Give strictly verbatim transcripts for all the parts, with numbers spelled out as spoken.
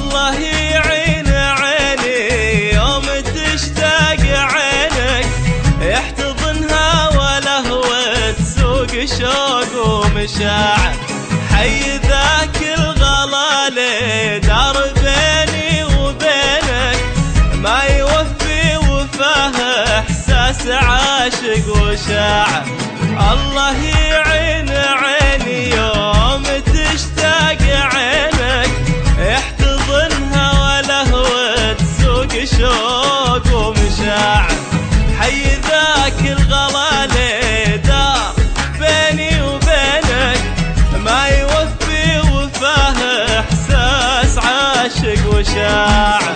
الله يعين عيني يوم تشتاق عينك، يحتضنها ولهوة تسوق شوق ومشاعر. حي ذاك الغلالي دار بيني وبينك، ما يوفي وفاه احساس عاشق وشاعر. الله يعين عيني يوم تشتاق عينك، يحتضنها ولهوة تسوق شوق ومشاعر. حي ذاك الغلالي دار بيني وبينك، ما يوفي وفاه احساس عاشق وشاعر.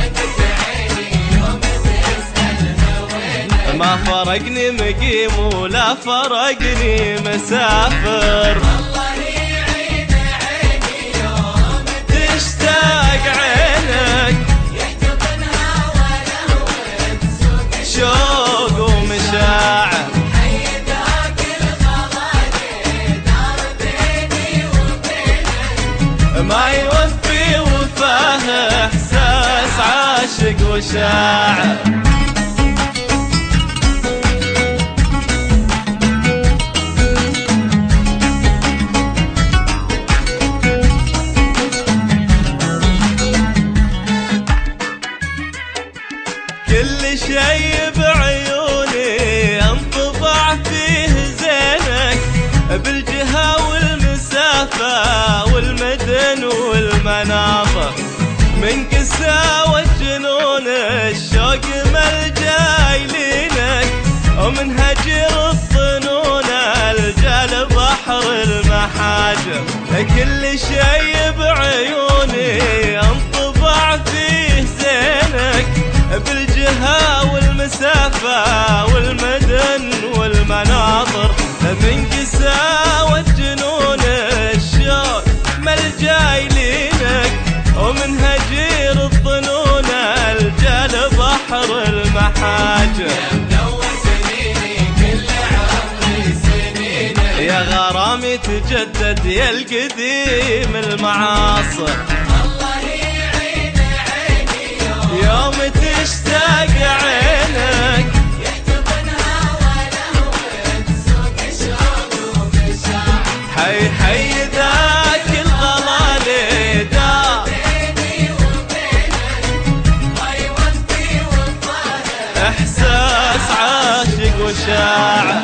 ما فرقني مقيم ولا فرقني مسافر. الله يعين عيني يوم تشتاق عينك، يحتضنها ولهوة تسوق شوق ومشاعر. حي ذاك الغلالي دار بيني وبينك، ما يوفي وفاه احساس عاشق وشاعر. كل شي بعيوني انطبع فيه زينك، بالجهة والمسافة والمدن والمناظر. من قساوة جنون الشوق ملجأ لينك، ومن هجر الظنون الجال بحر المحاجر. كل شي بعيوني انطبع فيه زينك، بالجهة والمسافة والمدن والمناظر. من قساوة جنون الشوق ملجأ لينك، ومن هجير الظنون الجال بحر المحاجر. يا منور سنيني كل عمري سنينك، يا غرامي تجدد يا القديم المعاصر. الله يعين عيني يوم تشتاق عينك، يحتضنها ولهوة تسوق شوق ومشاعر. حي حي ذاك الغلالي دار بيني وبينك، ما يوفي وفاه احساس عاشق وشاعر.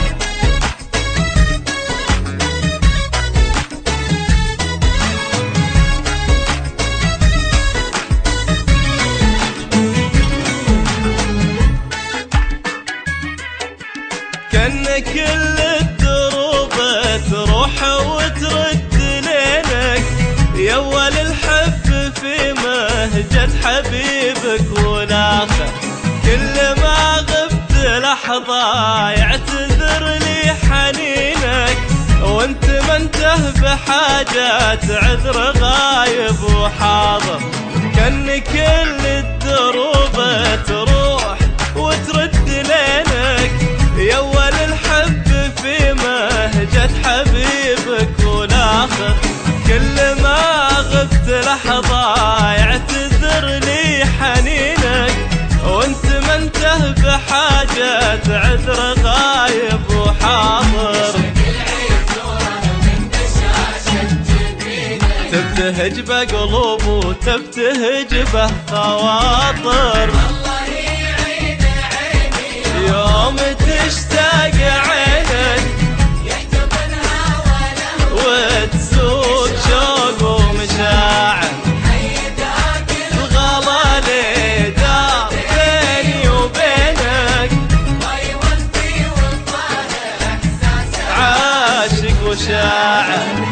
كأن كل الدروب تروح وترد لينك، يا اول الحب في مهجة حبيبك ولاخر. كل ما غبت لحظة يعتذر لي حنينك، وانت ما انته بحاجة عذر غايب وحاضر. كأن كل الدروب تروح وترد لينك، يا اول الحب في مهجة حبيبك ولاخر. كل ما غبت لحظة يعتذر لي حنينك، وانت ما انته بحاجة عذر غايب وحاضر. تبتهج بقلوب وتبتهج به خواطر. الله يعين عيني يوم تشتاق عينك، يحتضنها ولهوة وتسوق شوق ومشاعر. حي ذاك الغلالي دار بيني وبينك، ما يوفي وفاه احساس عاشق وشاعر.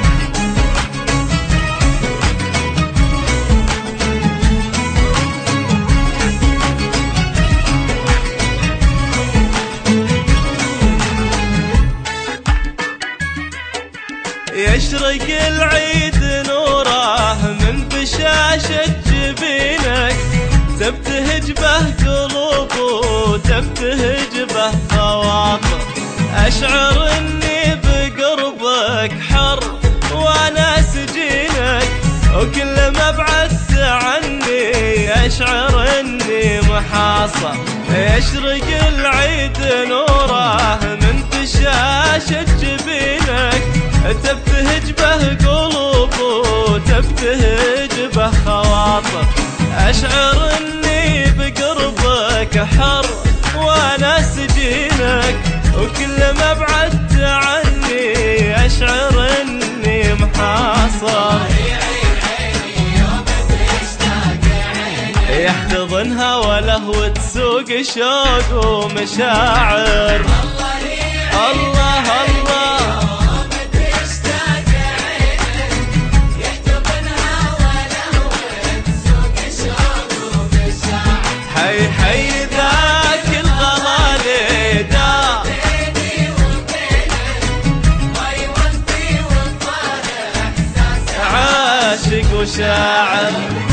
يشرق العيد نوره من بشاشة جبينك، تبتهج به قلوب وتبتهج به خواطر. أشعر إني بقربك حر وأنا سجينك، وكل ما بعدت عني أشعر إني محاصر. يشرق العيد نوره من بشاشة جبينك، تبتهج به قلوب وتبتهج به خواطر. أشعر إني بقربك حر وأنا سجينك، وكل ما بعدت عني أشعر إني محاصر. يحتضنها ولهو تسوق شوق ومشاعر. الله الله حي حي ذاك الغلالي دار عاشق وشاعر.